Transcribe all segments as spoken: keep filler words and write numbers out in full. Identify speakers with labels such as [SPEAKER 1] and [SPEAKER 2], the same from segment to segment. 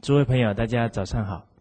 [SPEAKER 1] 诸位朋友，大家早上好。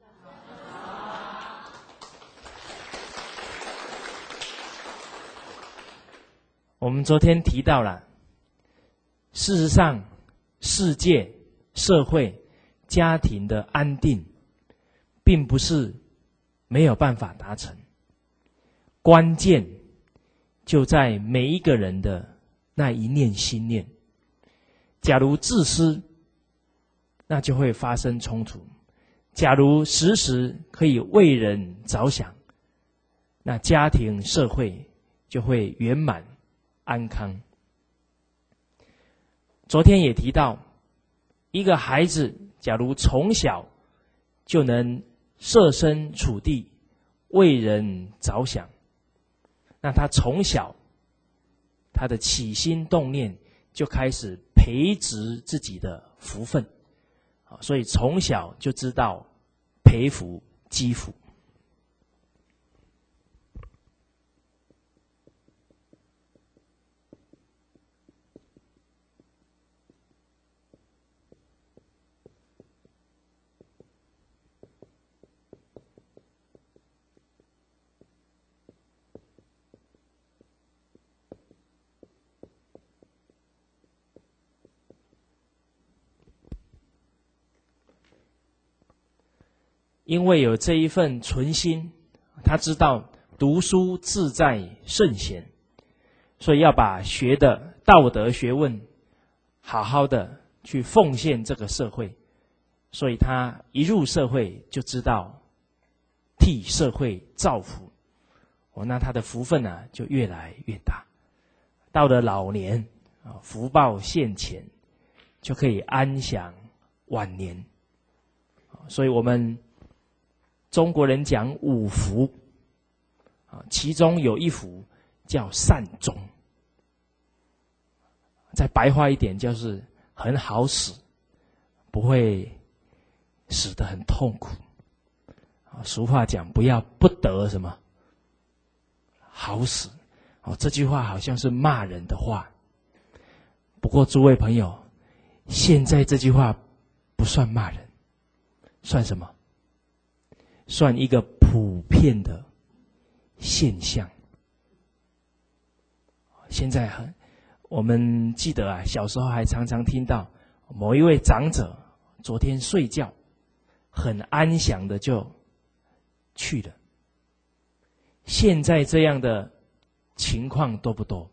[SPEAKER 1] 我们昨天提到了，事实上，世界、社会、家庭的安定，并不是没有办法达成，关键就在每一个人的那一念心念。假如自私，那就会发生冲突；假如时时可以为人着想，那家庭社会就会圆满安康。昨天也提到，一个孩子假如从小就能设身处地为人着想，那他从小他的起心动念就开始培植自己的福分，所以从小就知道培福积福。因为有这一份存心，他知道读书志在圣贤，所以要把学的道德学问好好的去奉献这个社会，所以他一入社会就知道替社会造福，哦，那他的福分呢、啊、就越来越大，到了老年啊，福报现前，就可以安享晚年。所以我们中国人讲五福，其中有一福叫善终，再白话一点就是很好死，不会死得很痛苦。俗话讲不要不得什么好死，这句话好像是骂人的话，不过诸位朋友，现在这句话不算骂人，算什么？算一个普遍的现象。现在很，我们记得啊，小时候还常常听到某一位长者昨天睡觉，很安详的就去了。现在这样的情况多不多？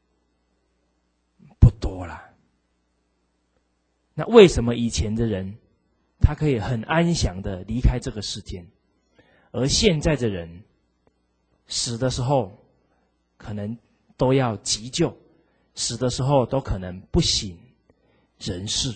[SPEAKER 1] 不多啦。那为什么以前的人他可以很安详的离开这个世间？而现在的人死的时候可能都要急救，死的时候都可能不省人事。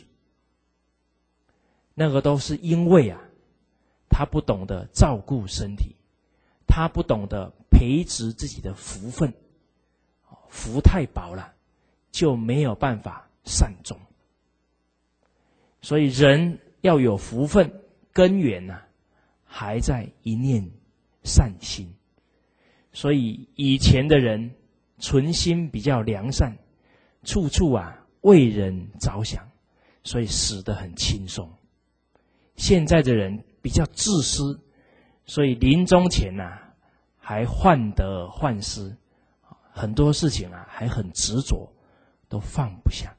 [SPEAKER 1] 那个都是因为啊，他不懂得照顾身体，他不懂得培植自己的福分，福太薄了，就没有办法善终。所以人要有福分，根源啊还在一念善心。所以以前的人存心比较良善，处处啊为人着想，所以死得很轻松。现在的人比较自私，所以临终前啊还患得患失，很多事情啊还很执着，都放不下。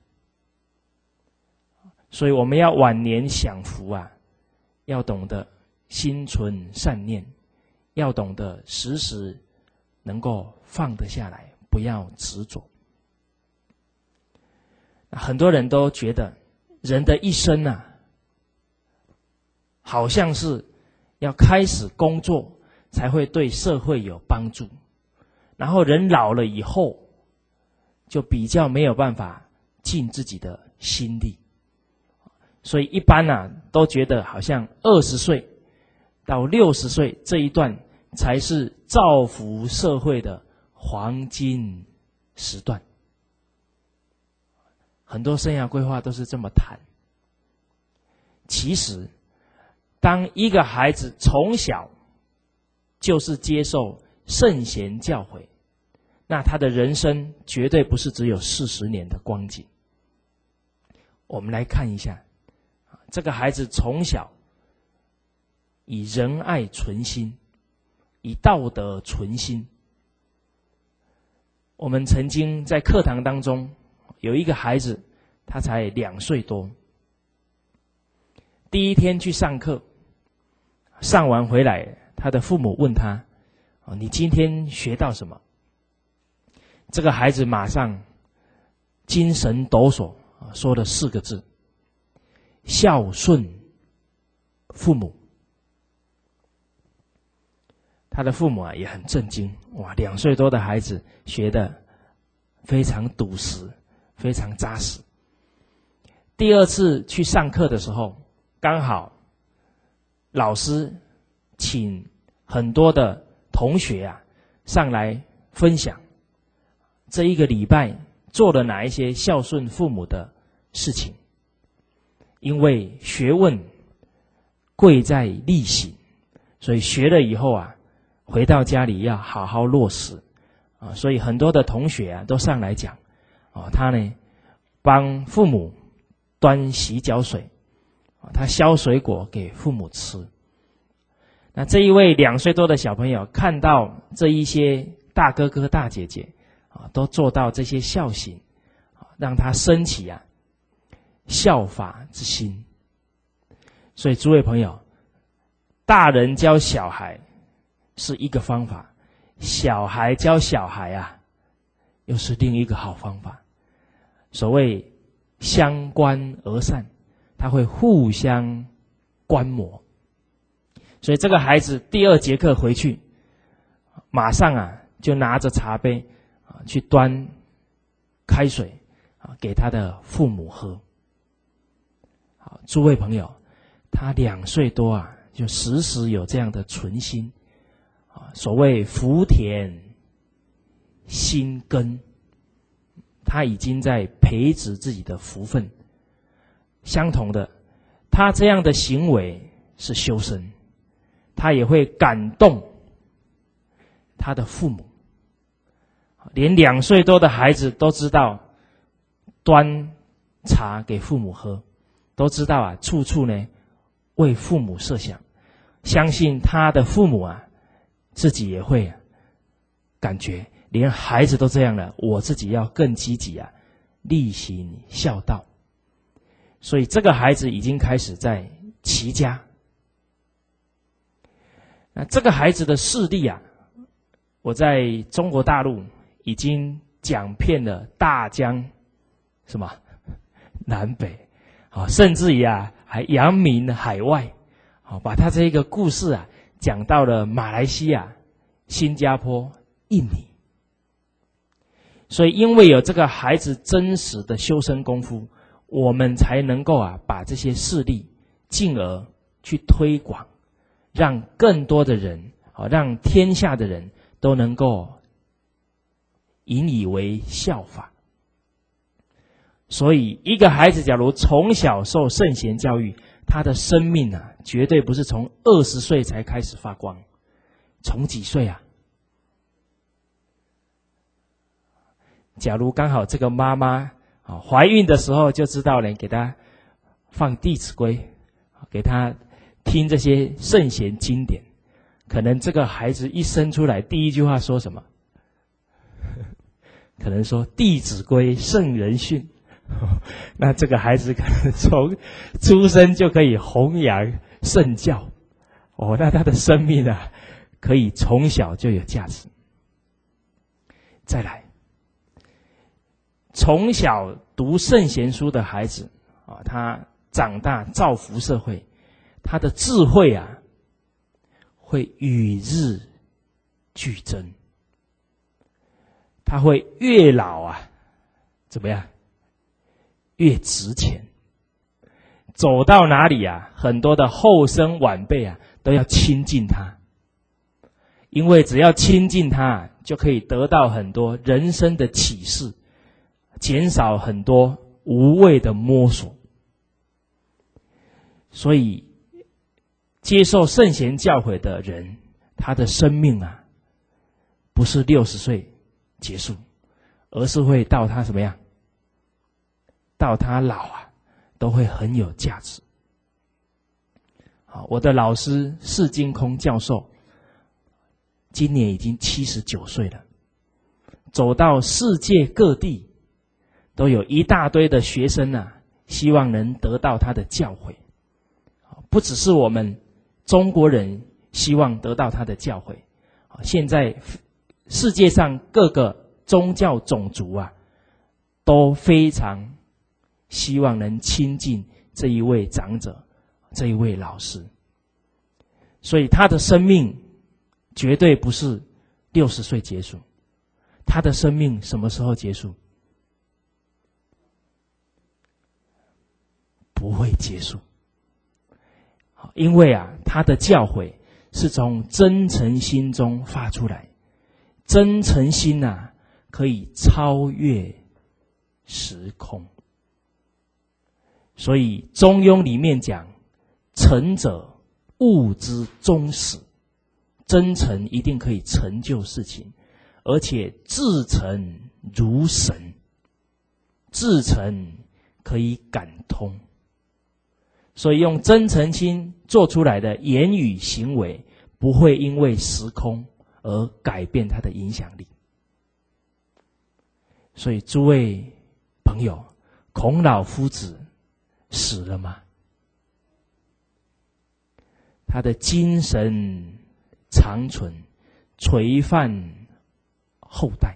[SPEAKER 1] 所以我们要晚年享福啊，要懂得心存善念，要懂得时时能够放得下来，不要执着。很多人都觉得人的一生啊，好像是要开始工作才会对社会有帮助，然后人老了以后就比较没有办法尽自己的心力。所以一般啊都觉得好像二十岁到六十岁这一段才是造福社会的黄金时段。很多生涯规划都是这么谈。其实当一个孩子从小就是接受圣贤教诲，那他的人生绝对不是只有四十年的光景。我们来看一下这个孩子从小以仁爱存心，以道德存心。我们曾经在课堂当中有一个孩子，他才两岁多，第一天去上课，上完回来，他的父母问他：“哦，你今天学到什么？”这个孩子马上精神抖擞，说了四个字：孝顺父母。他的父母啊也很震惊，哇，两岁多的孩子学得非常笃实，非常扎实。第二次去上课的时候，刚好老师请很多的同学啊上来分享这一个礼拜做了哪一些孝顺父母的事情。因为学问贵在力行，所以学了以后啊，回到家里要好好落实啊。所以很多的同学啊都上来讲，啊，他呢帮父母端洗脚水，啊，他削水果给父母吃。那这一位两岁多的小朋友看到这一些大哥哥大姐姐啊都做到这些孝行，啊，让他升起啊效法之心。所以诸位朋友，大人教小孩是一个方法，小孩教小孩啊又是另一个好方法。所谓相观而散，他会互相观摩。所以这个孩子第二节课回去，马上啊就拿着茶杯啊去端开水啊给他的父母喝。好，诸位朋友，他两岁多啊，就时时有这样的存心啊。所谓福田心耕，他已经在培植自己的福分。相同的，他这样的行为是修身，他也会感动他的父母。连两岁多的孩子都知道端茶给父母喝，都知道啊，处处呢为父母设想。相信他的父母啊，自己也会啊感觉，连孩子都这样了，我自己要更积极啊，力行孝道。所以这个孩子已经开始在齐家。那这个孩子的事例啊，我在中国大陆已经讲遍了大江什么南北啊，甚至于啊还扬名海外啊，把他这个故事啊讲到了马来西亚、新加坡、印尼。所以因为有这个孩子真实的修身功夫，我们才能够啊把这些事例进而去推广，让更多的人啊，让天下的人都能够引以为效法。所以一个孩子假如从小受圣贤教育，他的生命啊绝对不是从二十岁才开始发光。从几岁啊？假如刚好这个妈妈啊怀孕的时候就知道呢，给她放《弟子规》，给她听这些圣贤经典，可能这个孩子一生出来第一句话说什么？可能说《弟子规》圣人训。那这个孩子可能从出生就可以弘扬圣教哦，那他的生命啊可以从小就有价值。再来，从小读圣贤书的孩子啊，他长大造福社会，他的智慧啊会与日俱增，他会越老啊怎么样越值钱。走到哪里啊，很多的后生晚辈啊都要亲近他，因为只要亲近他，就可以得到很多人生的启示，减少很多无谓的摸索。所以接受圣贤教诲的人，他的生命啊不是六十岁结束，而是会到他什么样，到他老啊都会很有价值。 我的老师释金空教授，今年已经七十九岁了，走到世界各地，都有一大堆的学生啊，希望能得到他的教诲。不只是我们中国人希望得到他的教诲，现在世界上各个宗教种族啊，都非常希望能亲近这一位长者，这一位老师。所以他的生命绝对不是六十岁结束，他的生命什么时候结束？不会结束。因为啊，他的教诲是从真诚心中发出来，真诚心啊，可以超越时空。所以《中庸》里面讲，诚者物之终始，真诚一定可以成就事情，而且至诚如神，至诚可以感通。所以用真诚心做出来的言语行为，不会因为时空而改变它的影响力。所以诸位朋友，孔老夫子死了吗？他的精神长存，垂范后代。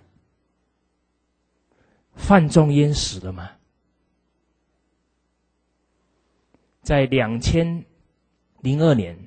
[SPEAKER 1] 范仲淹死了吗？在两千零二年，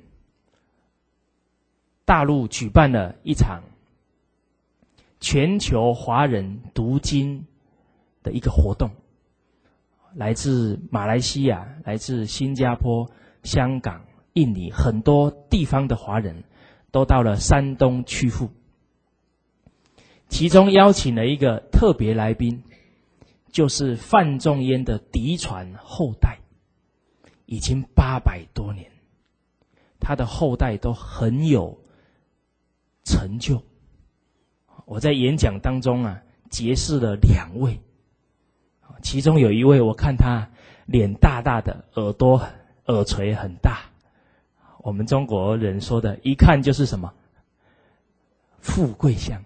[SPEAKER 1] 大陆举办了一场全球华人读经的一个活动，来自马来西亚、来自新加坡、香港、印尼很多地方的华人都到了山东曲阜，其中邀请了一个特别来宾，就是范仲淹的嫡传后代，已经八百多年，他的后代都很有成就。我在演讲当中啊，结识了两位，其中有一位我看他脸大大的，耳朵耳垂很大，我们中国人说的一看就是什么富贵相。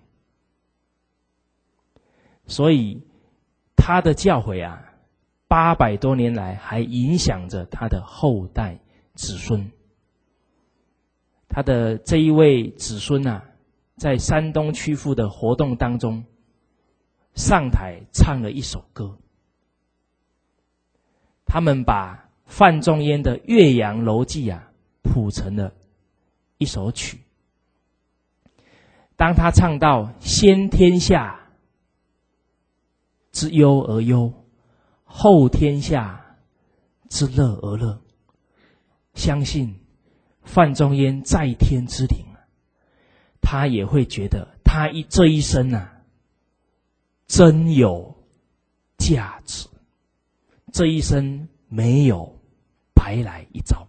[SPEAKER 1] 所以他的教诲啊，八百多年来还影响着他的后代子孙。他的这一位子孙啊，在山东曲阜的活动当中，上台唱了一首歌。他们把范仲淹的《岳阳楼记》啊，谱成了一首曲。当他唱到先天下之忧而忧，后天下之乐而乐，相信范仲淹在天之灵，他也会觉得他一这一生啊，真有价值，这一生没有白来一遭。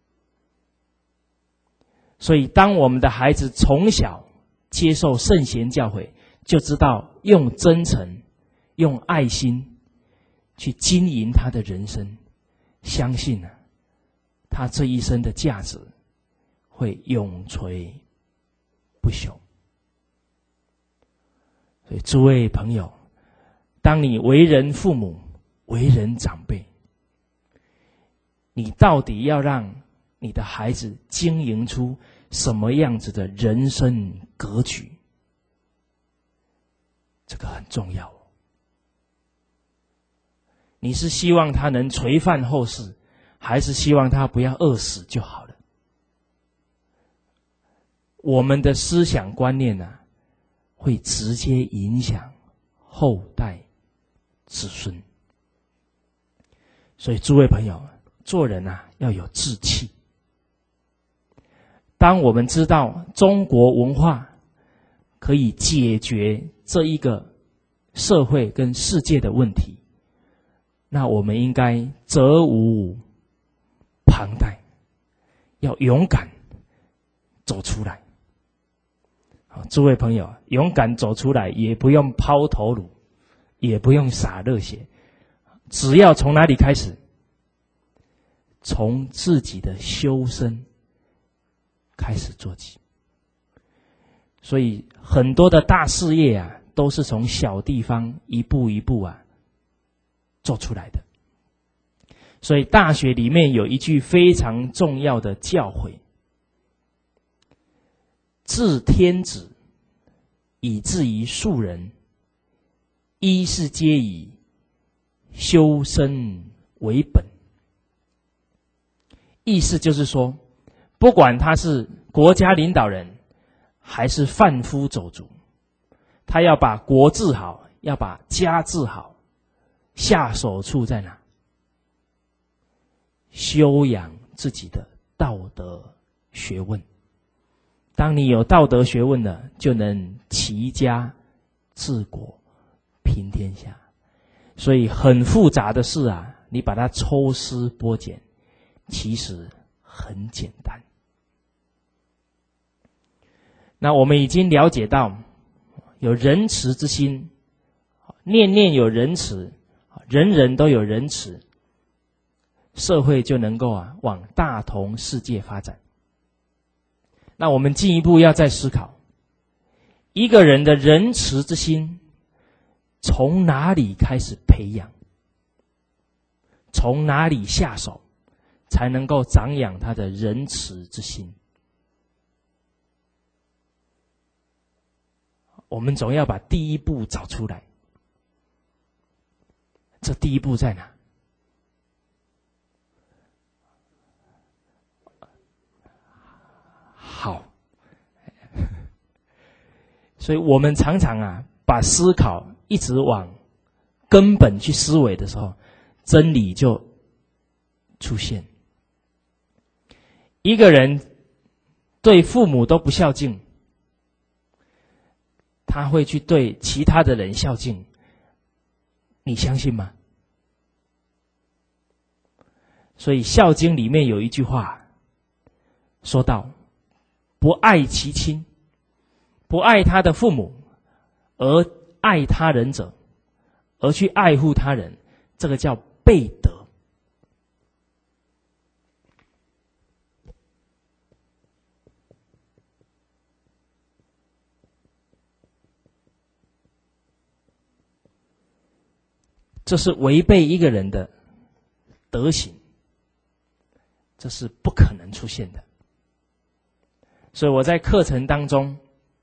[SPEAKER 1] 所以当我们的孩子从小接受圣贤教诲，就知道用真诚、用爱心去经营他的人生，相信啊，他这一生的价值会永垂不朽。所以诸位朋友，当你为人父母、为人长辈，你到底要让你的孩子经营出什么样子的人生格局？这个很重要。你是希望他能垂范后世，还是希望他不要饿死就好了？我们的思想观念啊，会直接影响后代子孙。所以诸位朋友，做人啊要有志气。当我们知道中国文化可以解决这一个社会跟世界的问题，那我们应该责无旁贷，要勇敢走出来。诸位朋友，勇敢走出来，也不用抛头颅，也不用洒热血，只要从哪里开始？从自己的修身开始做起。所以很多的大事业啊，都是从小地方一步一步啊做出来的。所以大学里面有一句非常重要的教诲：治天子，以至于庶人，一是皆以修身为本。意思就是说，不管他是国家领导人还是贩夫走卒，他要把国治好，要把家治好，下手处在哪？修养自己的道德学问。当你有道德学问了，就能齐家治国平天下。所以很复杂的事啊，你把它抽丝剥茧，其实很简单。那我们已经了解到，有仁慈之心，念念有仁慈，人人都有仁慈，社会就能够啊往大同世界发展。那我们进一步要再思考，一个人的仁慈之心从哪里开始培养？从哪里下手才能够长养他的仁慈之心？我们总要把第一步找出来。这第一步在哪？好，所以我们常常啊，把思考一直往根本去思维的时候，真理就出现。一个人对父母都不孝敬，他会去对其他的人孝敬，你相信吗？所以《孝经》里面有一句话说到，不爱其亲，不爱他的父母，而爱他人者，而去爱护他人，这个叫悖德。这是违背一个人的德行，这是不可能出现的。所以我在课程当中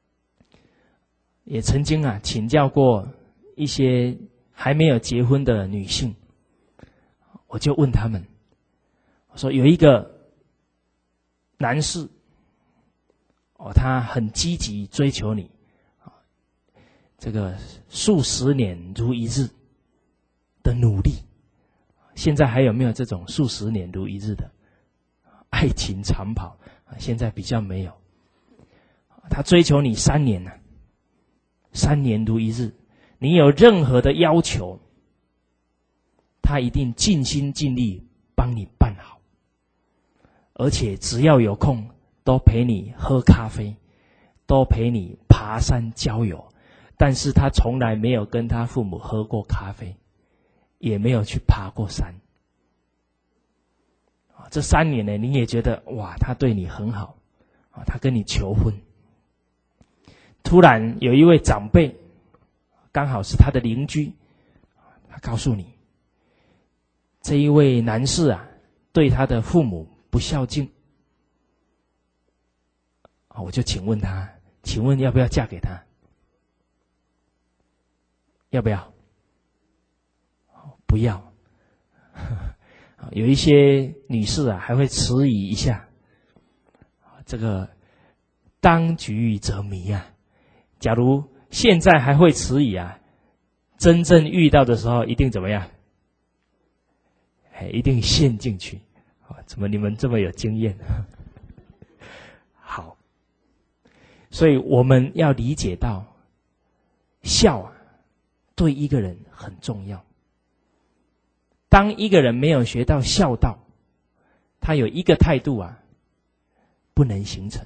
[SPEAKER 1] 也曾经啊请教过一些还没有结婚的女性，我就问他们，我说有一个男士哦，他很积极追求你，这个数十年如一日的努力，现在还有没有这种数十年如一日的爱情长跑？现在比较没有。他追求你三年了，三年如一日，你有任何的要求，他一定尽心尽力帮你办好，而且只要有空都陪你喝咖啡，都陪你爬山郊游，但是他从来没有跟他父母喝过咖啡，也没有去爬过山。这三年呢，你也觉得哇，他对你很好，他跟你求婚。突然有一位长辈，刚好是他的邻居，他告诉你，这一位男士啊，对他的父母不孝敬。我就请问他，请问要不要嫁给他？要不要？不要。有一些女士啊，还会迟疑一下。这个当局者迷啊，假如现在还会迟疑啊，真正遇到的时候一定怎么样？哎，一定陷进去。怎么你们这么有经验？好，所以我们要理解到，孝啊，对一个人很重要。当一个人没有学到孝道，他有一个态度啊，不能形成。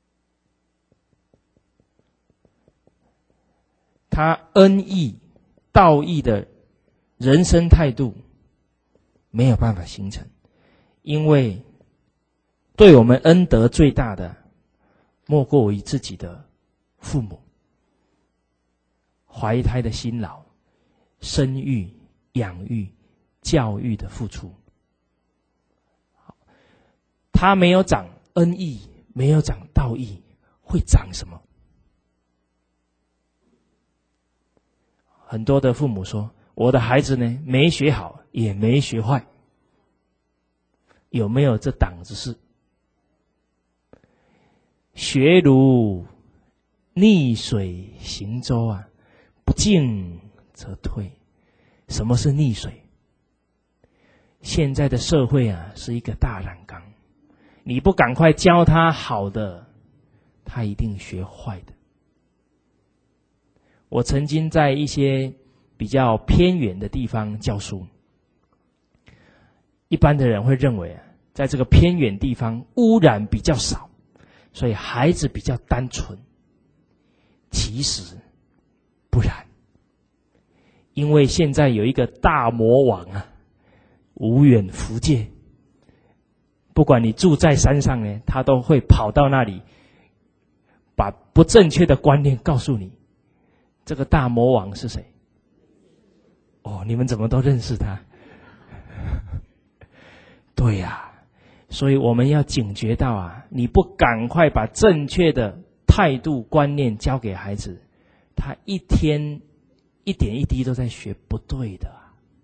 [SPEAKER 1] 他恩义道义的人生态度没有办法形成，因为对我们恩德最大的，莫过于自己的父母。怀胎的辛劳、生育、养育、教育的付出，他没有长恩义，没有长道义，会长什么？很多的父母说，我的孩子呢，没学好，也没学坏。有没有这档子事？学如逆水行舟啊，不进则退。什么是逆水？现在的社会啊，是一个大染缸，你不赶快教他好的，他一定学坏的。我曾经在一些比较偏远的地方教书，一般的人会认为啊，在这个偏远地方污染比较少，所以孩子比较单纯。其实不然，因为现在有一个大魔王啊，无远弗届，不管你住在山上呢，他都会跑到那里，把不正确的观念告诉你。这个大魔王是谁？哦，你们怎么都认识他？对呀、啊，所以我们要警觉到啊，你不赶快把正确的态度观念教给孩子，他一天一点一滴都在学不对的。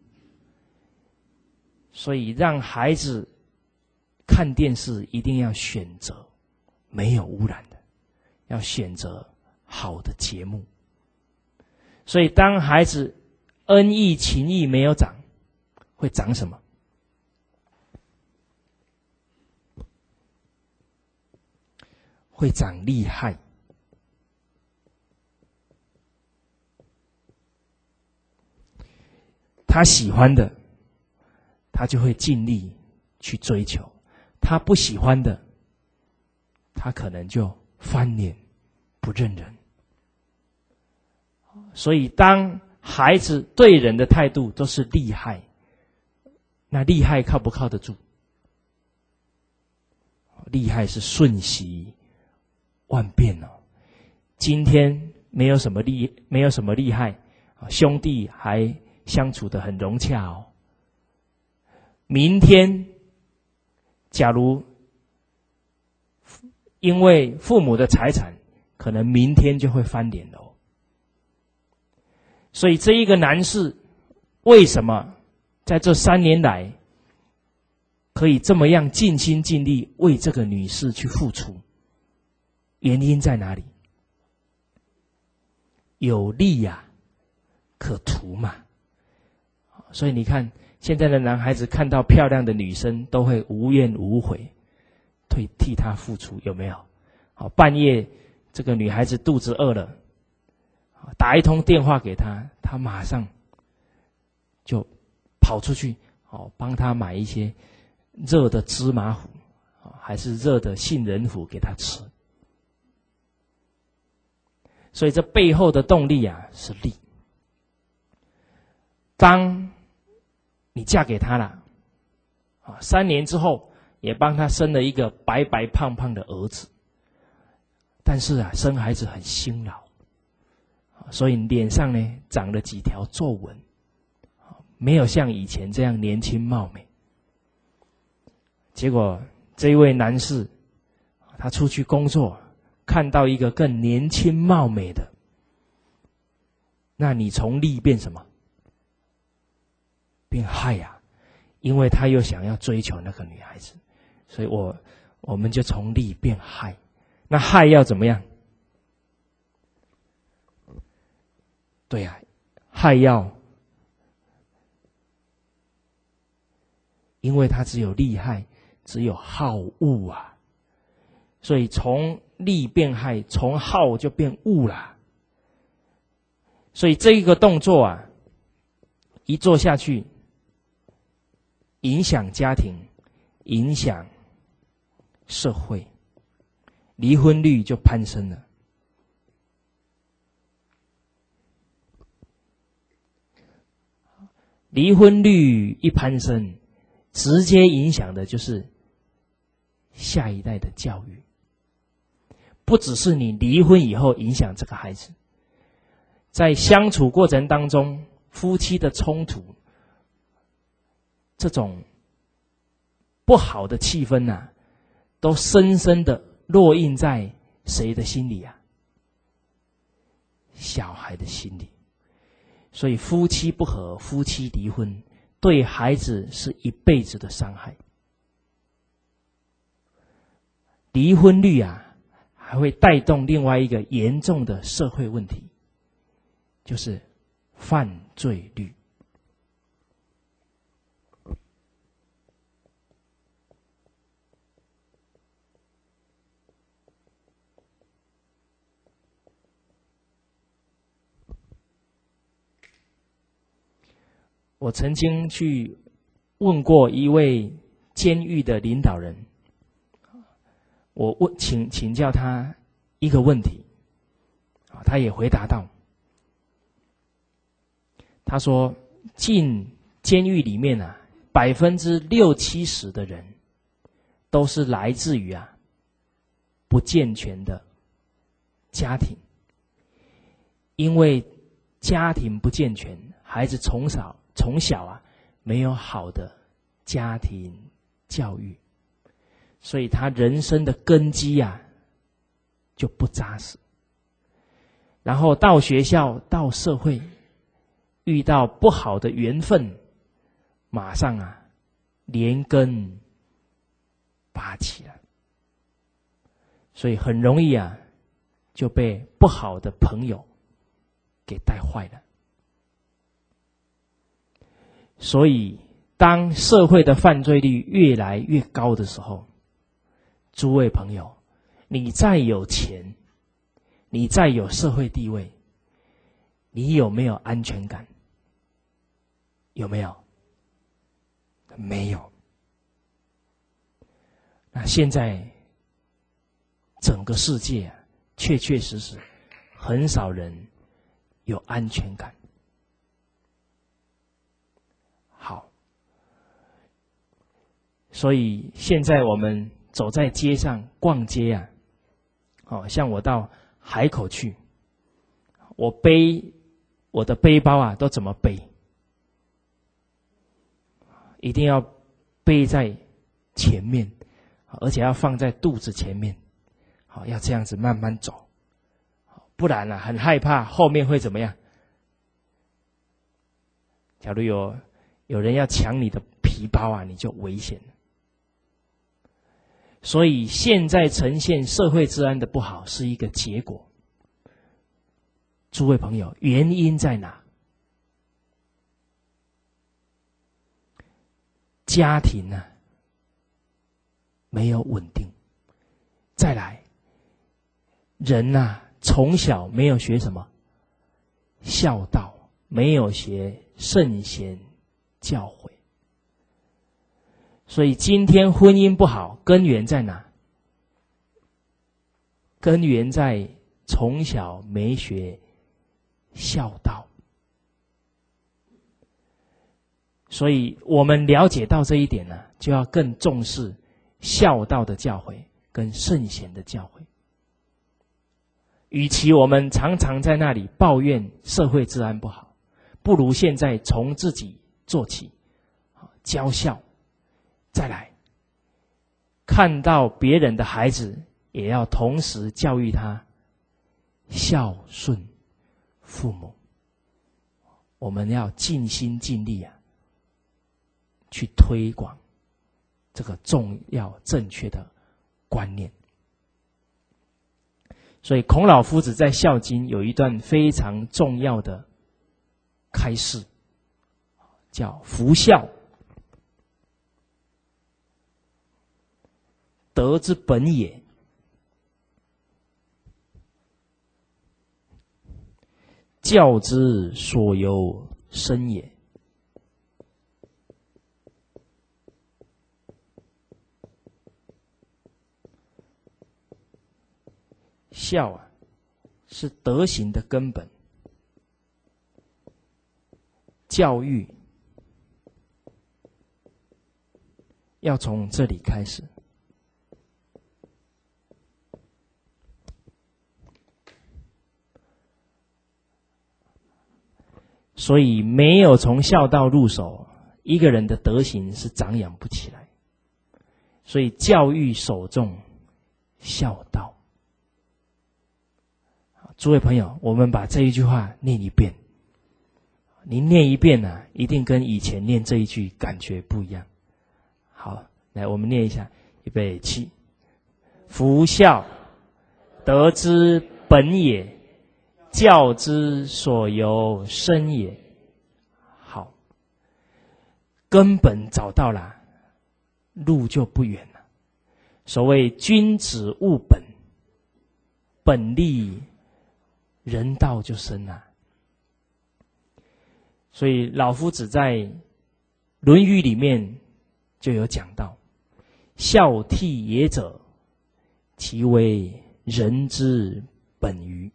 [SPEAKER 1] 所以让孩子看电视一定要选择没有污染的，要选择好的节目。所以当孩子恩义情义没有长，会长什么？会长利害。他喜欢的，他就会尽力去追求；他不喜欢的，他可能就翻脸不认人。所以当孩子对人的态度都是利害，那利害靠不靠得住？利害是瞬息万变哦。今天没有什么利，没有什么利害，兄弟还相处得很融洽哦。明天，假如因为父母的财产，可能明天就会翻脸了。所以这一个男士为什么在这三年来可以这么样尽心尽力为这个女士去付出？原因在哪里？有利呀、啊，可图嘛。所以你看，现在的男孩子看到漂亮的女生都会无怨无悔，替替她付出，有没有？好，半夜这个女孩子肚子饿了，打一通电话给他，他马上就跑出去，哦，帮他买一些热的芝麻糊，还是热的杏仁糊给他吃。所以这背后的动力啊，是利。当你嫁给他了，啊，三年之后也帮他生了一个白白胖胖的儿子，但是啊，生孩子很辛劳。所以脸上呢长了几条皱纹，没有像以前这样年轻貌美。结果这一位男士，他出去工作，看到一个更年轻貌美的，那你从利变什么？变害呀、啊！因为他又想要追求那个女孩子，所以我我们就从利变害。那害要怎么样？对啊，害要，因为它只有利害，只有好恶啊，所以从利变害，从好就变恶啦。所以这一个动作啊，一做下去，影响家庭，影响社会，离婚率就攀升了。 离婚率一攀升，直接影响的就是下一代的教育。不只是你离婚以后影响这个孩子，在相处过程当中，夫妻的冲突，这种不好的气氛啊，都深深的烙印在谁的心里啊？小孩的心里。所以夫妻不和，夫妻离婚，对孩子是一辈子的伤害。离婚率啊，还会带动另外一个严重的社会问题，就是犯罪率。我曾经去问过一位监狱的领导人，我问请请教他一个问题，他也回答到，他说进监狱里面啊，百分之六七十的人都是来自于啊不健全的家庭，因为家庭不健全，孩子从小从小啊没有好的家庭教育，所以他人生的根基啊就不扎实。然后到学校到社会遇到不好的缘分，马上啊连根拔起来，所以很容易啊就被不好的朋友给带坏了。所以当社会的犯罪率越来越高的时候，诸位朋友，你再有钱，你再有社会地位，你有没有安全感？有没有？没有。那现在整个世界啊，确确实实很少人有安全感。好，所以现在我们走在街上逛街啊，哦，像我到海口去，我背我的背包啊，都怎么背？一定要背在前面，而且要放在肚子前面，好，要这样子慢慢走，不然啊，很害怕后面会怎么样？假如有有人要抢你的皮包啊，你就危险了。所以现在呈现社会治安的不好是一个结果。诸位朋友，原因在哪？家庭呢、啊、没有稳定，再来人啊从小没有学什么孝道，没有学圣贤教诲，所以今天婚姻不好，根源在哪？根源在从小没学孝道。所以我们了解到这一点呢，就要更重视孝道的教诲跟圣贤的教诲。与其我们常常在那里抱怨社会治安不好，不如现在从自己做起，教孝。再来，看到别人的孩子，也要同时教育他孝顺父母。我们要尽心尽力啊，去推广这个重要正确的观念。所以孔老夫子在《孝经》有一段非常重要的开示，叫夫孝，德之本也，教之所由生也。孝啊，是德行的根本。教育要从这里开始。所以没有从孝道入手，一个人的德行是长养不起来。所以教育首重孝道。诸位朋友，我们把这一句话念一遍。您念一遍啊，一定跟以前念这一句感觉不一样。好，来我们念一下，预备起。夫孝，德之本也，教之所由生也。好，根本找到了，路就不远了。所谓君子务本，本立人道就生了。所以老夫子在《论语》里面就有讲到：孝悌也者，其为人之本于。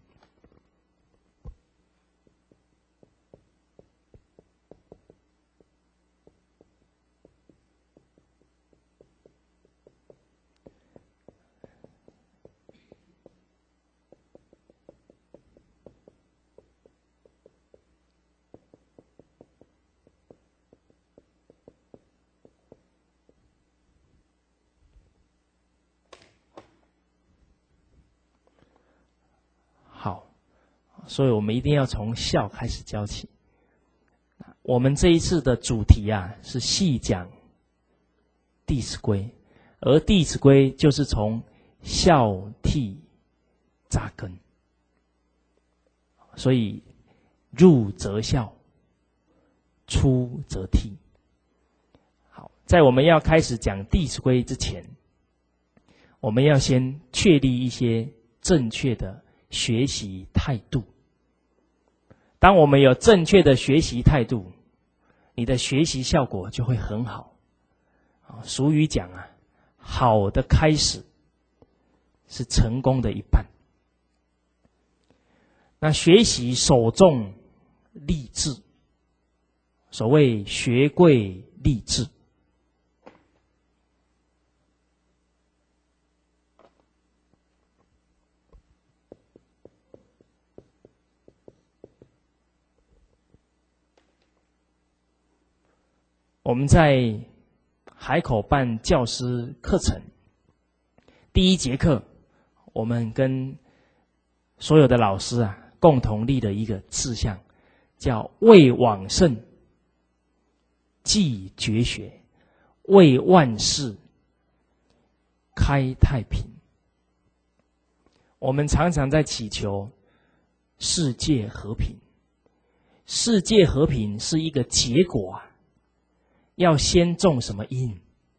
[SPEAKER 1] 所以我们一定要从孝开始教起。我们这一次的主题啊，是细讲《弟子规》，而《弟子规》就是从孝悌扎根。所以入则孝，出则悌。好，在我们要开始讲《弟子规》之前，我们要先确立一些正确的学习态度。当我们有正确的学习态度，你的学习效果就会很好。俗语讲啊，好的开始是成功的一半。那学习首重立志，所谓学贵立志。我们在海口办教师课程第一节课，我们跟所有的老师啊共同立了一个志向，叫为往圣继绝学，为万世开太平。我们常常在祈求世界和平，世界和平是一个结果啊，要先种什么因？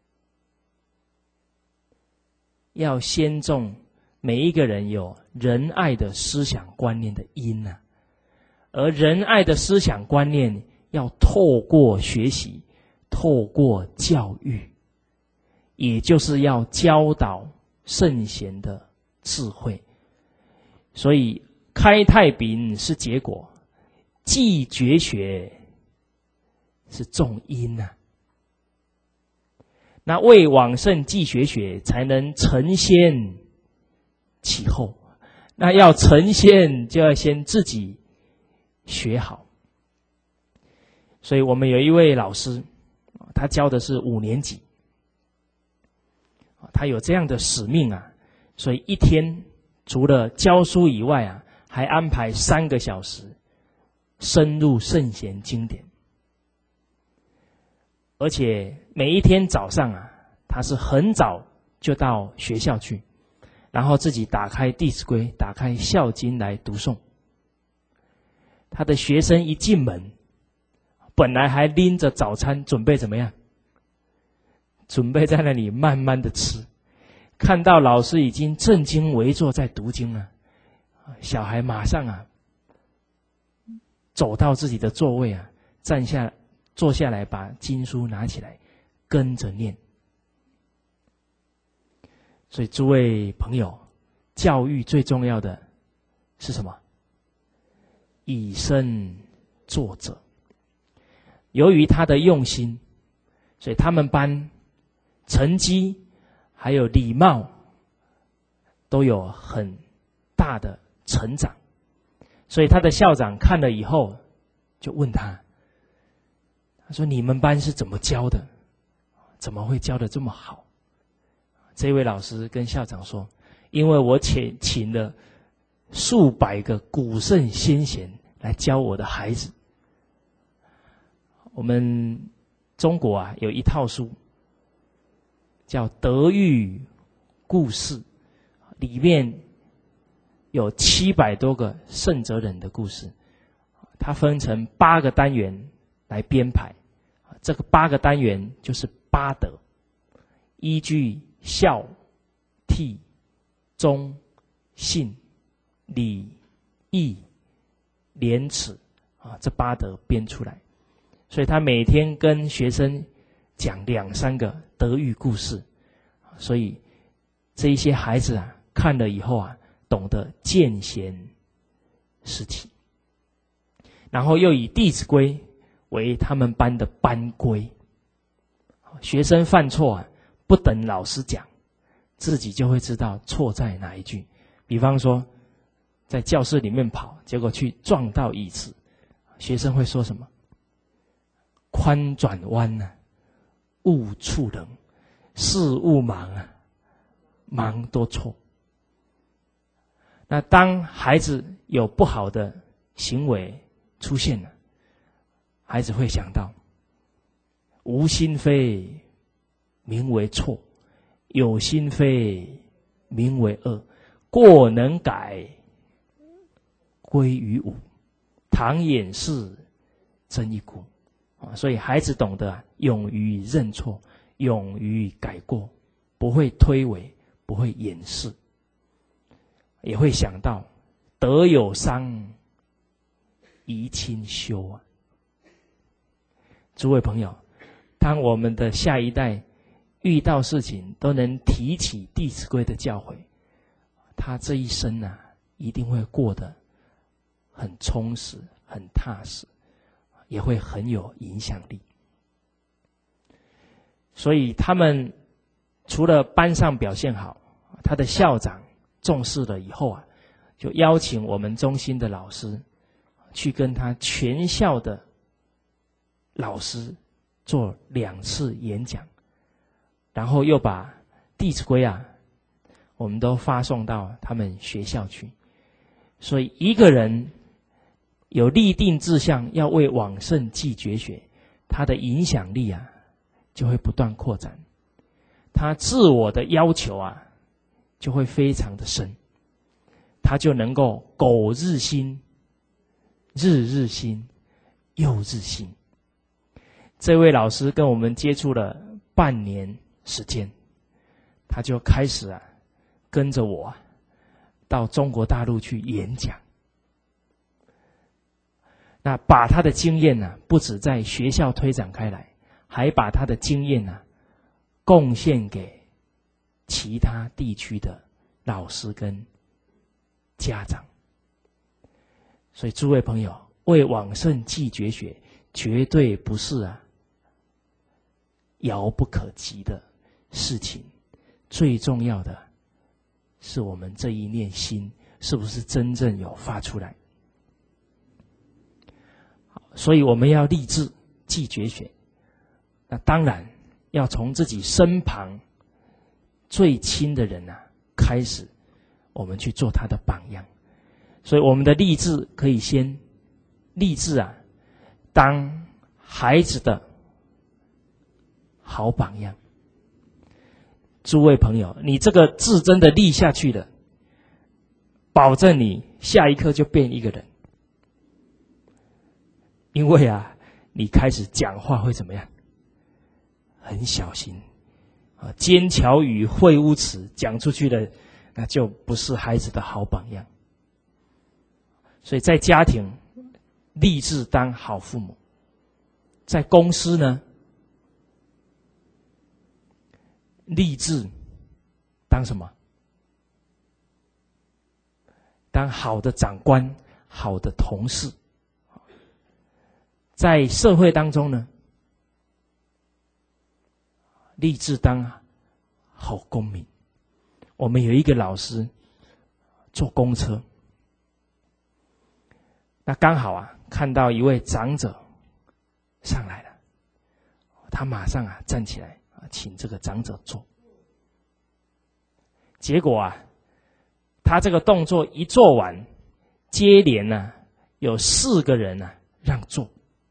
[SPEAKER 1] 要先种每一个人有仁爱的思想观念的因啊，而仁爱的思想观念要透过学习，透过教育，也就是要教导圣贤的智慧。所以开太平是结果，继绝学是种因啊。那为往圣继绝学，才能承先启后。那要承先，就要先自己学好。所以我们有一位老师，他教的是五年级，他有这样的使命啊，所以一天除了教书以外啊，还安排三个小时深入圣贤经典。而且每一天早上啊，他是很早就到学校去，然后自己打开《弟子规》，打开《孝经》来读诵。他的学生一进门，本来还拎着早餐准备怎么样？准备在那里慢慢的吃。看到老师已经正襟危坐在读经了，小孩马上啊走到自己的座位啊，站下坐下来，把经书拿起来跟着念。所以诸位朋友，教育最重要的是什么？以身作则。由于他的用心，所以他们班成绩还有礼貌都有很大的成长。所以他的校长看了以后就问他，他说你们班是怎么教的？怎么会教得这么好？这位老师跟校长说，因为我请请了数百个古圣先贤来教我的孩子。我们中国啊有一套书叫《德育故事》，里面有七百多个圣哲人的故事，它分成八个单元来编排。这个八个单元就是八德，依据孝、悌、忠、信、礼、义、廉耻啊，这八德编出来。所以他每天跟学生讲两三个德育故事，所以这一些孩子啊看了以后啊，懂得见贤思齐，然后又以《弟子规》为他们班的班规。学生犯错啊，不等老师讲，自己就会知道错在哪一句。比方说，在教室里面跑，结果去撞到椅子，学生会说什么？宽转弯啊，误触人，事勿忙啊，忙多错。那当孩子有不好的行为出现了，孩子会想到，无心非，名为错；有心非，名为恶。过能改，归于无；唐掩饰，真一股。所以孩子懂得勇于认错，勇于改过，不会推诿，不会掩饰，也会想到德有伤，贻亲羞啊。诸位朋友，当我们的下一代遇到事情都能提起《弟子规》的教诲，他这一生啊，一定会过得很充实，很踏实，也会很有影响力。所以他们除了班上表现好，他的校长重视了以后啊，就邀请我们中心的老师去跟他全校的老师做两次演讲，然后又把《弟子规》啊，我们都发送到他们学校去。所以一个人有立定志向，要为往圣继绝学，他的影响力啊，就会不断扩展。他自我的要求啊，就会非常的深，他就能够苟日新，日日新，又日新。这位老师跟我们接触了半年时间，他就开始啊，跟着我啊，到中国大陆去演讲。那把他的经验呢、啊，不止在学校推展开来，还把他的经验呢、啊，贡献给其他地区的老师跟家长。所以诸位朋友，为往圣继绝学，绝对不是啊遥不可及的事情。最重要的是我们这一念心是不是真正有发出来。所以我们要立志继绝学，那当然要从自己身旁最亲的人啊开始，我们去做他的榜样。所以我们的立志可以先立志啊，当孩子的好榜样。诸位朋友，你这个志真的立下去了，保证你下一刻就变一个人。因为啊，你开始讲话会怎么样？很小心啊，尖巧语、秽污词讲出去了，那就不是孩子的好榜样。所以在家庭立志当好父母，在公司呢立志当什么？当好的长官、好的同事。在社会当中呢， 立志当好公民。我们有一个老师坐公车，那刚好啊看到一位长者上来了，他马上啊站起来啊请这个长者坐。结果啊他这个动作一做完，接连呢、啊、有四个人啊让座。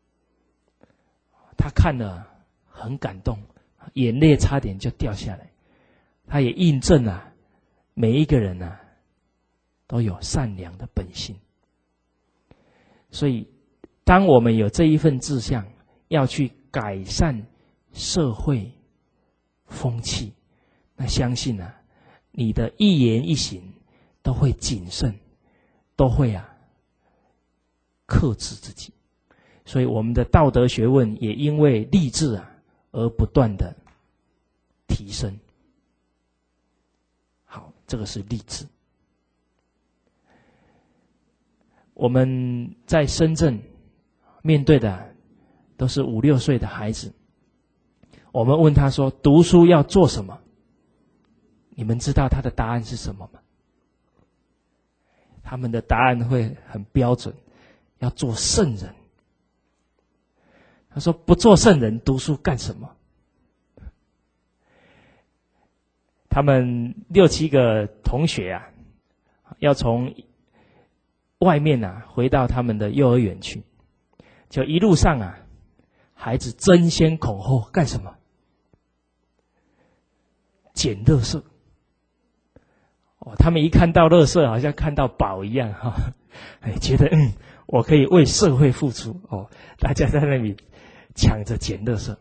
[SPEAKER 1] 他看了很感动，眼泪差点就掉下来。他也印证了、啊、每一个人啊都有善良的本性。所以当我们有这一份志向，要去改善社会风气，那相信啊你的一言一行都会谨慎，都会啊克制自己。所以我们的道德学问也因为立志啊而不断的提升。好，这个是立志。我们在深圳面对的都是五六岁的孩子，我们问他说读书要做什么？你们知道他的答案是什么吗？他们的答案会很标准，要做圣人。他说不做圣人读书干什么？他们六七个同学啊要从外面啊回到他们的幼儿园去，就一路上啊孩子争先恐后干什么？捡垃圾。哦，他们一看到垃圾好像看到宝一样哈、哦，哎，觉得嗯我可以为社会付出哦，大家在那里抢着捡垃圾。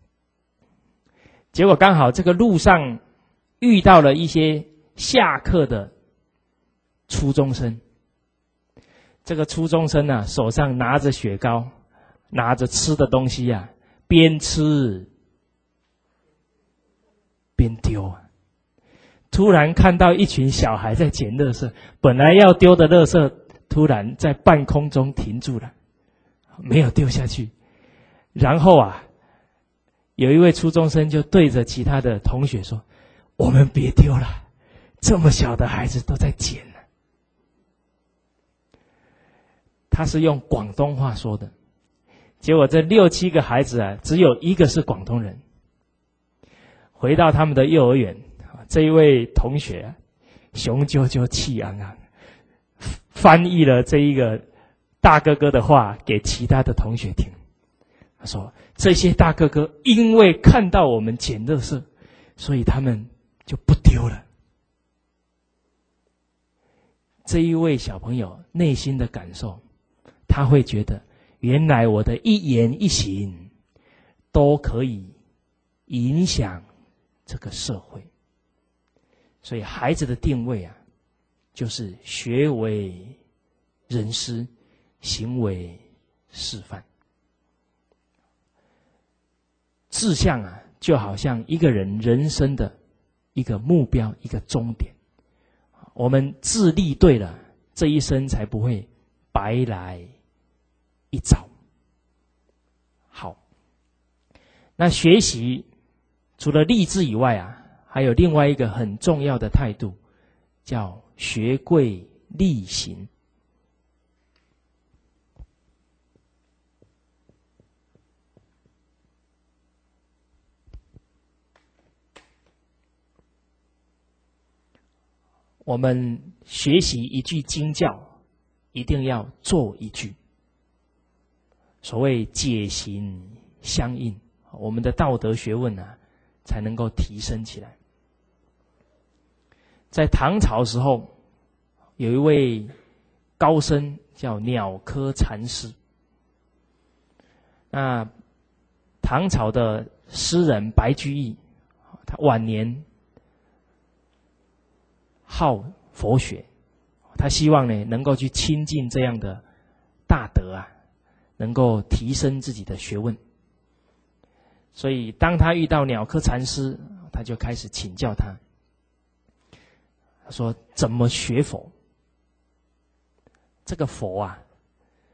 [SPEAKER 1] 结果刚好这个路上遇到了一些下课的初中生，这个初中生啊手上拿着雪糕，拿着吃的东西啊，边吃边丢啊。突然看到一群小孩在捡垃圾，本来要丢的垃圾突然在半空中停住了，没有丢下去。然后啊有一位初中生就对着其他的同学说，我们别丢了，这么小的孩子都在捡呢。他是用广东话说的，结果这六七个孩子啊只有一个是广东人。回到他们的幼儿园，这一位同学啊雄赳赳气昂昂，翻译了这一个大哥哥的话给其他的同学听。他说这些大哥哥因为看到我们捡垃圾，所以他们就不丢了。这一位小朋友内心的感受，他会觉得原来我的一言一行都可以影响这个社会。所以孩子的定位啊，就是学为人师，行为示范。志向啊，就好像一个人人生的一个目标，一个终点。我们志立对了，这一生才不会白来一遭。好，那学习除了立志以外啊，还有另外一个很重要的态度，叫学贵力行。我们学习一句经教，一定要做一句。所谓解行相应，我们的道德学问啊，才能够提升起来。在唐朝时候，有一位高僧叫鸟窠禅师。那唐朝的诗人白居易，他晚年好佛学，他希望呢能够去亲近这样的大德啊，能够提升自己的学问。所以当他遇到鸟窠禅师，他就开始请教他。他说怎么学佛？这个佛啊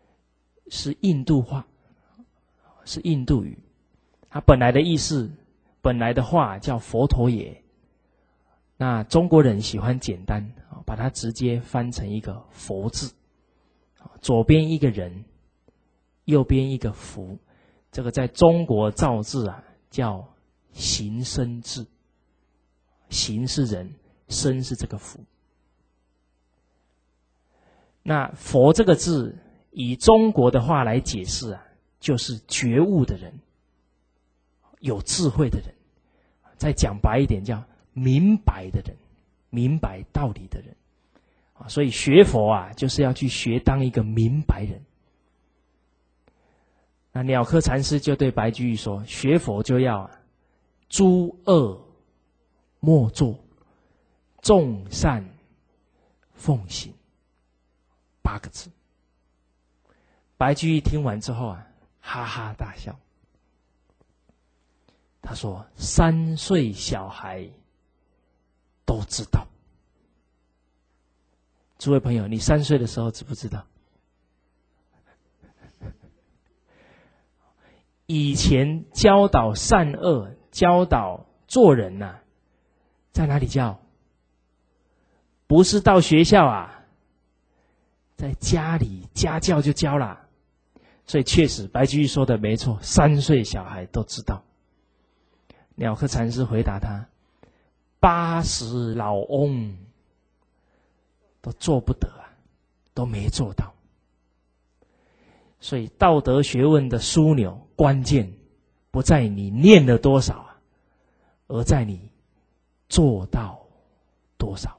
[SPEAKER 1] 是印度话，是印度语，它本来的意思本来的话叫佛陀也，那中国人喜欢简单，把它直接翻成一个佛字，左边一个人，右边一个福，这个在中国造字啊叫形声字，形是人，声是这个福。那佛这个字以中国的话来解释啊，就是觉悟的人，有智慧的人，再讲白一点叫明白的人，明白道理的人。所以学佛啊，就是要去学当一个明白人。那鸟窠禅师就对白居易说，学佛就要啊，诸恶莫作，众善奉行，八个字。白居易听完之后啊，哈哈大笑。他说：“三岁小孩都知道。”诸位朋友，你三岁的时候知不知道？以前教导善恶、教导做人呐、啊，在哪里教？不是到学校啊，在家里家教就教啦。所以确实，白居易说的没错，三岁小孩都知道。鸟窠禅师回答他：“八十老翁都做不得啊，都没做到。”所以道德学问的枢纽，关键不在你念了多少啊，而在你做到多少。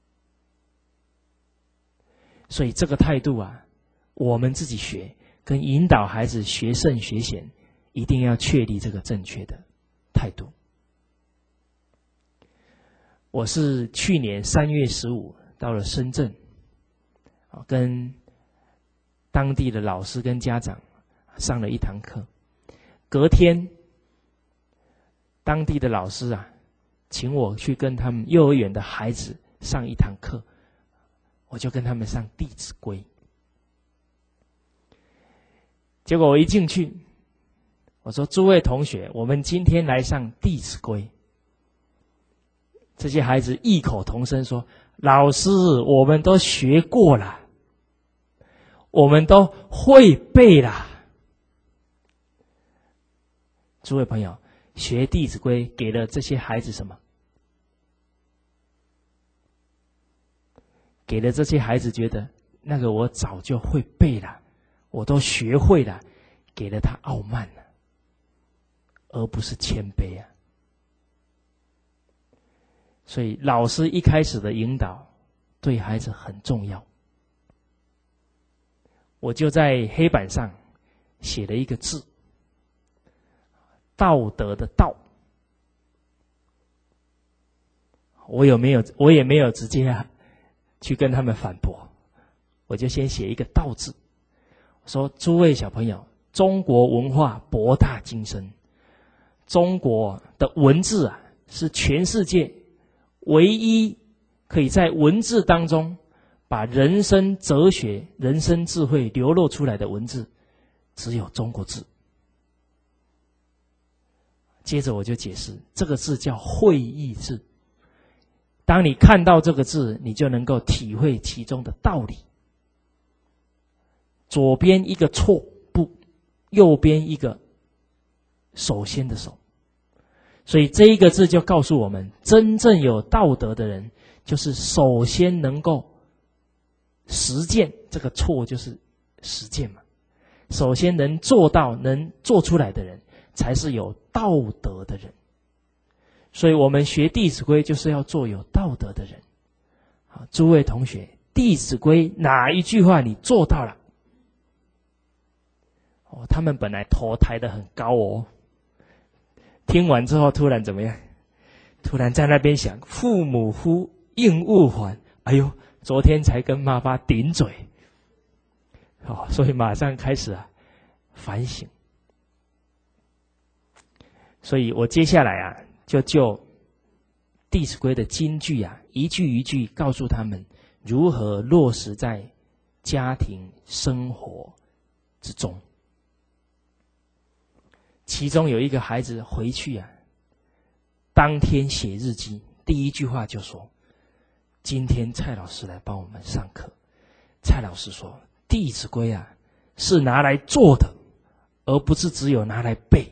[SPEAKER 1] 所以这个态度啊，我们自己学，跟引导孩子学圣学贤，一定要确立这个正确的态度。我是去年三月十五到了深圳，跟当地的老师跟家长上了一堂课。隔天，当地的老师啊，请我去跟他们幼儿园的孩子上一堂课，我就跟他们上《弟子规》。结果我一进去，我说：“诸位同学，我们今天来上《弟子规》。”这些孩子异口同声说：“老师，我们都学过了，我们都会背了。”诸位朋友，学《弟子规》给了这些孩子什么？给了这些孩子觉得那个我早就会背了，我都学会了，给了他傲慢了，而不是谦卑啊。所以老师一开始的引导对孩子很重要。我就在黑板上写了一个字，道德的道。我有没有我也没有直接啊去跟他们反驳，我就先写一个道字。我说：“诸位小朋友，中国文化博大精深，中国的文字啊是全世界唯一可以在文字当中把人生哲学、人生智慧流露出来的文字，只有中国字。”接着我就解释，这个字叫会意字。当你看到这个字，你就能够体会其中的道理。左边一个错不，右边一个首先的首。所以这一个字就告诉我们，真正有道德的人，就是首先能够实践，这个错就是实践嘛。首先能做到、能做出来的人，才是有道德的人。所以我们学《弟子规》就是要做有道德的人。好，诸位同学，《弟子规》哪一句话你做到了？哦，他们本来头抬得很高哦，听完之后突然怎么样？突然在那边想：父母呼，应勿缓。哎呦，昨天才跟妈妈顶嘴。哦，所以马上开始啊反省。所以我接下来啊，就就《弟子规》的金句啊，一句一句告诉他们如何落实在家庭生活之中。其中有一个孩子回去啊， 当天写日记，第一句话就说：“今天蔡老师来帮我们上课。”蔡老师说：“《弟子规》啊，是拿来做的，而不是只有拿来背。”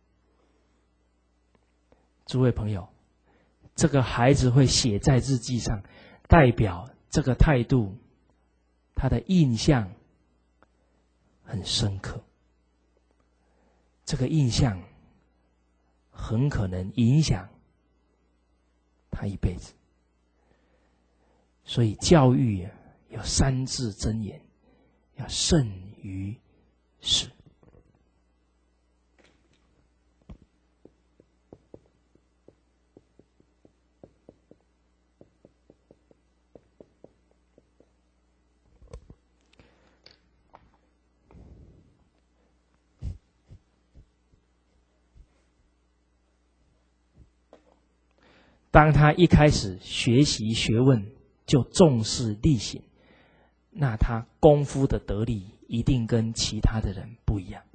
[SPEAKER 1] 诸位朋友，这个孩子会写在日记上，代表这个态度，他的印象很深刻。这个印象很可能影响他一辈子。所以教育有三字真言，要慎于始。当他一开始学习学问就重视力行，那他功夫的得力一定跟其他的人不一样。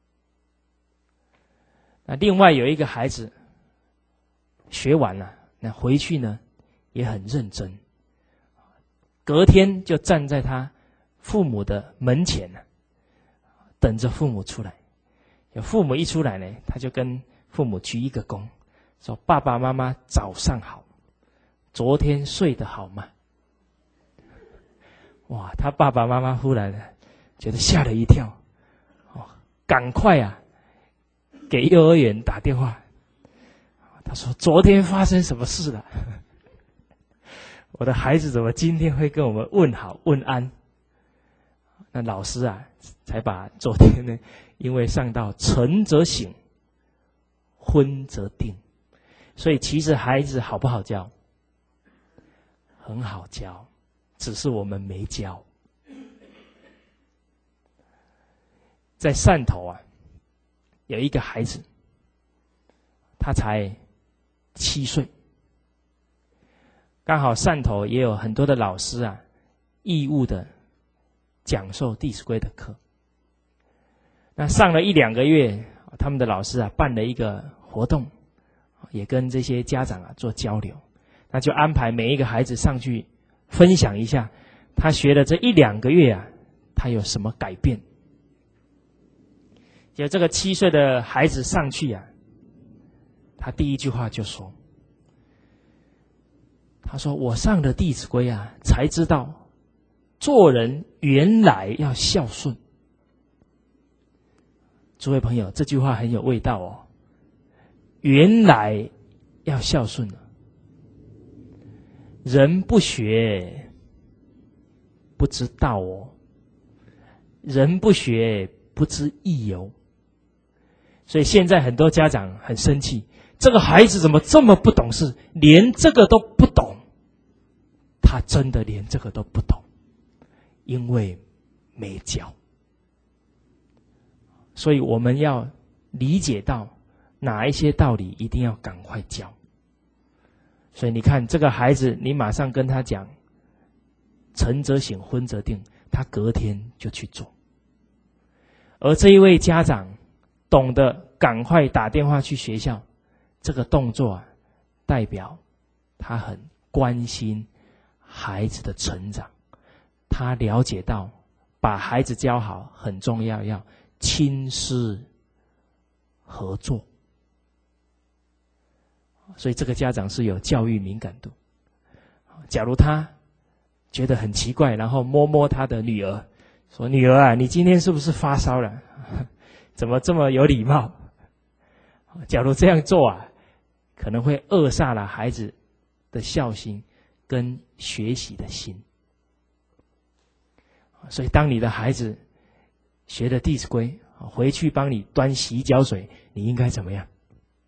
[SPEAKER 1] 那另外有一个孩子学完了，那回去呢也很认真，隔天就站在他父母的门前呢，等着父母出来。有父母一出来呢，他就跟父母鞠一个躬，说：“爸爸妈妈早上好，昨天睡得好吗？”哇，他爸爸妈妈忽然觉得吓了一跳，哦，赶快啊给幼儿园打电话。他说：“昨天发生什么事了？我的孩子怎么今天会跟我们问好问安？”那老师啊，才把昨天呢，因为上到晨则省，昏则定，所以其实孩子好不好教？很好教，只是我们没教。在汕头啊，有一个孩子，他才七岁，刚好汕头也有很多的老师啊，义务的讲授《弟子规》的课。那上了一两个月，他们的老师啊办了一个活动，也跟这些家长啊做交流，那就安排每一个孩子上去分享一下他学了这一两个月啊，他有什么改变。就这个七岁的孩子上去啊，他第一句话就说：“他说我上了《弟子规》啊，才知道做人原来要孝顺。”诸位朋友，这句话很有味道哦。原来要孝顺了，人不学不知道哦，人不学不知义哦。所以现在很多家长很生气，这个孩子怎么这么不懂事，连这个都不懂。他真的连这个都不懂，因为没教。所以我们要理解到哪一些道理一定要赶快教。所以你看这个孩子，你马上跟他讲晨则省，昏则定，他隔天就去做。而这一位家长懂得赶快打电话去学校，这个动作啊，代表他很关心孩子的成长，他了解到把孩子教好很重要，要亲师合作。所以这个家长是有教育敏感度。假如他觉得很奇怪，然后摸摸他的女儿，说：“女儿啊，你今天是不是发烧了？怎么这么有礼貌？”假如这样做啊，可能会扼杀了孩子的孝心跟学习的心。所以当你的孩子学了《弟子规》，回去帮你端洗脚水，你应该怎么样？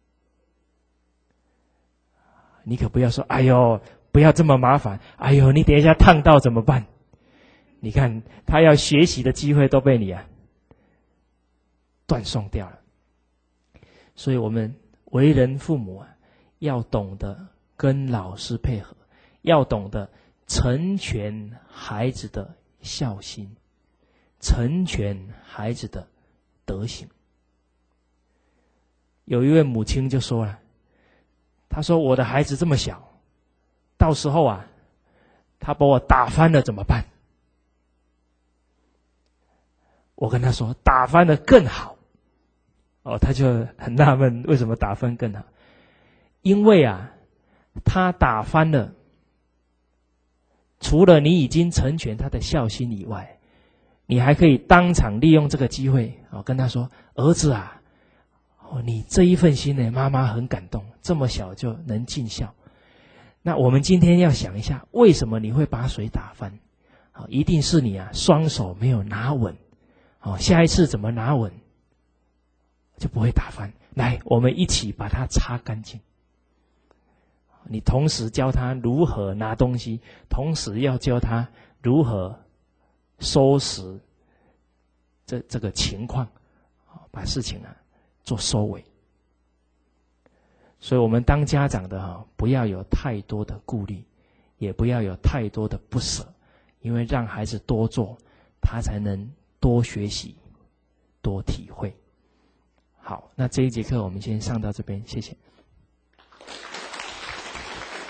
[SPEAKER 1] 你可不要说：“哎呦，不要这么麻烦，哎呦，你等一下烫到怎么办？”你看他要学习的机会都被你啊断送掉了。所以我们为人父母啊，要懂得跟老师配合，要懂得成全孩子的孝心，成全孩子的德行。有一位母亲就说了，她他说我的孩子这么小，到时候啊，他把我打翻了怎么办？我跟他说打翻了更好。哦，他就很纳闷，为什么打翻更好？因为啊，他打翻了，除了你已经成全他的孝心以外，你还可以当场利用这个机会，哦，跟他说：“儿子啊，哦，你这一份心呢，妈妈很感动，这么小就能尽孝。那我们今天要想一下，为什么你会把水打翻？哦，一定是你啊，双手没有拿稳。哦，下一次怎么拿稳？”就不会打翻。来，我们一起把它擦干净。你同时教他如何拿东西，同时要教他如何收拾这这个情况，把事情啊做收尾。所以我们当家长的哈，不要有太多的顾虑，也不要有太多的不舍，因为让孩子多做，他才能多学习，多体会。好，那这一节课我们先上到这边，谢谢。